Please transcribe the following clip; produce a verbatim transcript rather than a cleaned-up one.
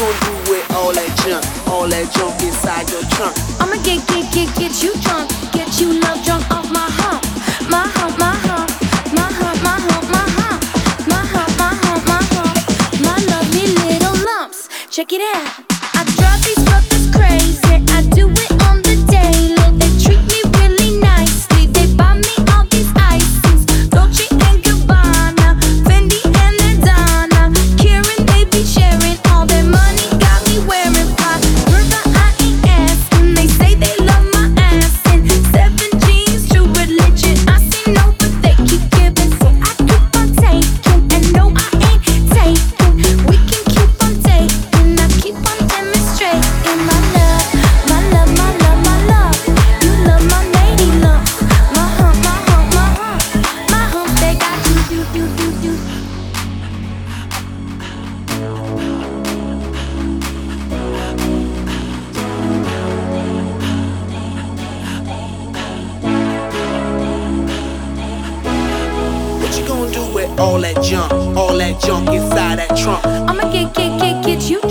gonna do with all that junk, all that junk inside your trunk? I'ma get, get, get, get you drunk, get you love drunk off my hump, my hump, my hump, my hump, my hump, my hump, my hump, my hump, my hump, my lovely little lumps. Check it out. I drive these fuckers crazy. I do it on the daily. They treat me really nicely. They buy me all these ices, Dolce and Gabbana, Fendi and Adana, Karen. They be sharing all their money. Got me wearing fly. River, I ain't asking. They say they love my ass and seven jeans, true religion. I say no, but they keep giving, so I keep on taking. And no, I ain't taking. We can keep on taking. I keep on demonstrating my love, my love, my love, my love. You love my lady love, my hump, my hump, my hump, my hump. They got you, you, you, you, you. What you gonna do with all that junk, all that junk inside that trunk? I'ma get, get, get, get you